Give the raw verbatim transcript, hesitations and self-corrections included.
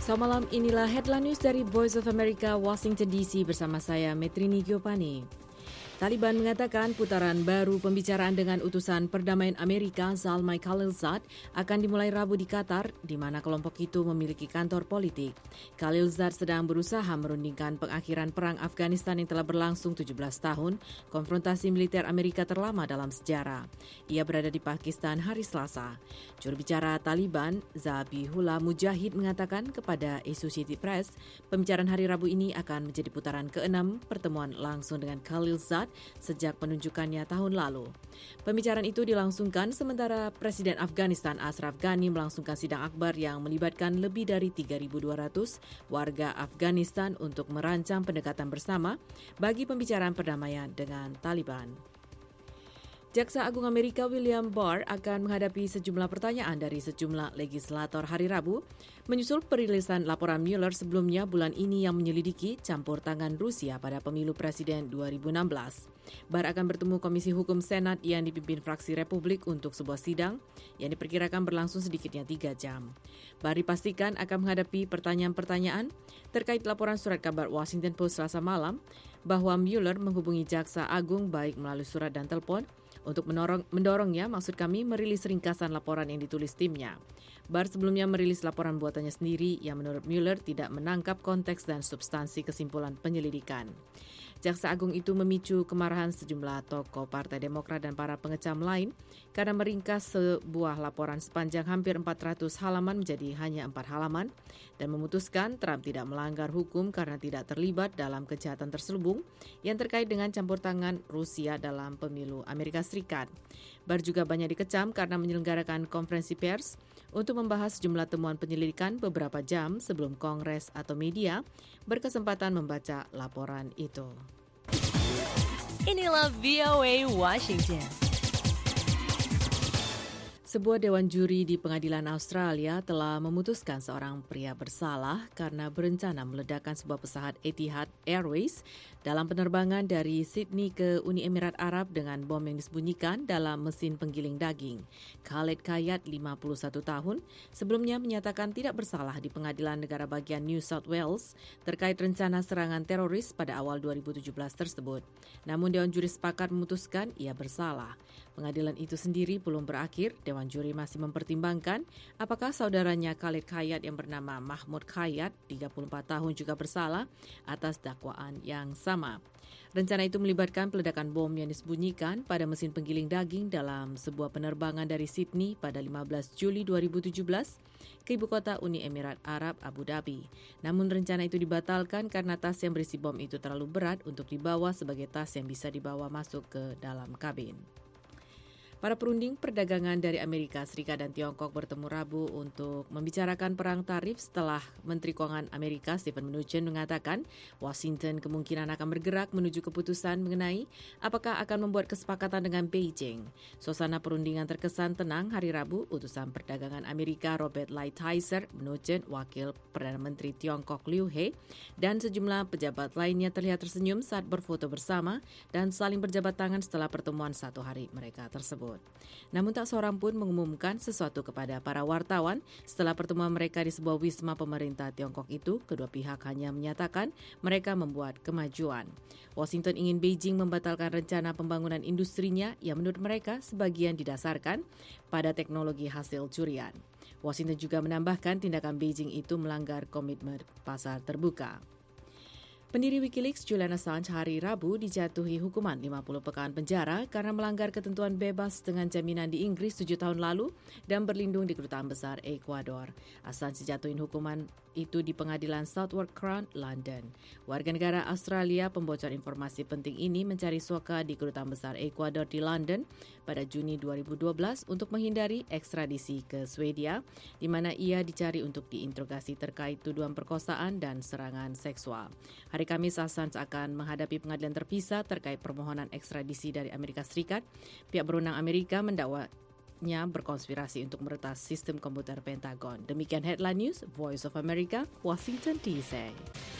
Selamat malam, inilah headline news dari Voice of America, Washington D C bersama saya, Metrini Giopani. Taliban mengatakan putaran baru pembicaraan dengan utusan perdamaian Amerika Zalmay Khalilzad akan dimulai Rabu di Qatar, di mana kelompok itu memiliki kantor politik. Khalilzad sedang berusaha merundingkan pengakhiran perang Afghanistan yang telah berlangsung tujuh belas tahun, konfrontasi militer Amerika terlama dalam sejarah. Ia berada di Pakistan hari Selasa. Juru bicara Taliban, Zabihullah Mujahid, mengatakan kepada Associated Press, pembicaraan hari Rabu ini akan menjadi putaran keenam pertemuan langsung dengan Khalilzad sejak penunjukannya tahun lalu. Pembicaraan itu dilangsungkan sementara Presiden Afghanistan Ashraf Ghani melangsungkan sidang akbar yang melibatkan lebih dari tiga ribu dua ratus warga Afghanistan untuk merancang pendekatan bersama bagi pembicaraan perdamaian dengan Taliban. Jaksa Agung Amerika William Barr akan menghadapi sejumlah pertanyaan dari sejumlah legislator hari Rabu, menyusul perilisan laporan Mueller sebelumnya bulan ini yang menyelidiki campur tangan Rusia pada pemilu presiden dua ribu enam belas. Barr akan bertemu Komisi Hukum Senat yang dipimpin fraksi Republik untuk sebuah sidang yang diperkirakan berlangsung sedikitnya tiga jam. Barr dipastikan akan menghadapi pertanyaan-pertanyaan terkait laporan surat kabar Washington Post Selasa malam bahwa Mueller menghubungi Jaksa Agung baik melalui surat dan telepon untuk mendorong, mendorongnya, maksud kami, merilis ringkasan laporan yang ditulis timnya. Barr sebelumnya merilis laporan buatannya sendiri yang menurut Mueller tidak menangkap konteks dan substansi kesimpulan penyelidikan. Jaksa Agung itu memicu kemarahan sejumlah tokoh Partai Demokrat dan para pengecam lain karena meringkas sebuah laporan sepanjang hampir empat ratus halaman menjadi hanya empat halaman dan memutuskan Trump tidak melanggar hukum karena tidak terlibat dalam kejahatan terselubung yang terkait dengan campur tangan Rusia dalam pemilu Amerika Serikat. Barr juga banyak dikecam karena menyelenggarakan konferensi pers untuk membahas sejumlah temuan penyelidikan beberapa jam sebelum Kongres atau media berkesempatan membaca laporan itu. Inilah V O A Washington. Sebuah dewan juri di pengadilan Australia telah memutuskan seorang pria bersalah karena berencana meledakkan sebuah pesawat Etihad Airways dalam penerbangan dari Sydney ke Uni Emirat Arab dengan bom yang disembunyikan dalam mesin penggiling daging. Khaled Kayat, lima puluh satu tahun, sebelumnya menyatakan tidak bersalah di pengadilan negara bagian New South Wales terkait rencana serangan teroris pada awal dua ribu tujuh belas tersebut. Namun dewan juri sepakat memutuskan ia bersalah. Pengadilan itu sendiri belum berakhir. Dewan juri masih mempertimbangkan apakah saudaranya Khaled Kayat yang bernama Mahmud Kayat, tiga puluh empat tahun, juga bersalah atas dakwaan yang sama. Rencana itu melibatkan peledakan bom yang disembunyikan pada mesin penggiling daging dalam sebuah penerbangan dari Sydney pada lima belas Juli dua ribu tujuh belas ke ibu kota Uni Emirat Arab, Abu Dhabi. Namun rencana itu dibatalkan karena tas yang berisi bom itu terlalu berat untuk dibawa sebagai tas yang bisa dibawa masuk ke dalam kabin. Para perunding perdagangan dari Amerika Serikat dan Tiongkok bertemu Rabu untuk membicarakan perang tarif setelah Menteri Keuangan Amerika Steven Mnuchin mengatakan Washington kemungkinan akan bergerak menuju keputusan mengenai apakah akan membuat kesepakatan dengan Beijing. Suasana perundingan terkesan tenang hari Rabu. Utusan Perdagangan Amerika Robert Lighthizer, Mnuchin, Wakil Perdana Menteri Tiongkok Liu He, dan sejumlah pejabat lainnya terlihat tersenyum saat berfoto bersama dan saling berjabat tangan setelah pertemuan satu hari mereka tersebut. Namun tak seorang pun mengumumkan sesuatu kepada para wartawan setelah pertemuan mereka di sebuah wisma pemerintah Tiongkok itu. Kedua pihak hanya menyatakan mereka membuat kemajuan. Washington ingin Beijing membatalkan rencana pembangunan industrinya yang menurut mereka sebagian didasarkan pada teknologi hasil curian. Washington juga menambahkan tindakan Beijing itu melanggar komitmen pasar terbuka. Pendiri Wikileaks Julian Assange hari Rabu dijatuhi hukuman lima puluh pekan penjara karena melanggar ketentuan bebas dengan jaminan di Inggris tujuh tahun lalu dan berlindung di Kedutaan Besar Ekuador. Assange dijatuhin hukuman itu di pengadilan Southwark Crown, London. Warga negara Australia pembocor informasi penting ini mencari suaka di Kedutaan Besar Ekuador di London pada Juni dua ribu dua belas untuk menghindari ekstradisi ke Swedia, di mana ia dicari untuk diinterogasi terkait tuduhan perkosaan dan serangan seksual. Hari Kamis, Assange akan menghadapi pengadilan terpisah terkait permohonan ekstradisi dari Amerika Serikat. Pihak berwenang Amerika mendakwanya berkonspirasi untuk meretas sistem komputer Pentagon. Demikian Headline News, Voice of America, Washington D C.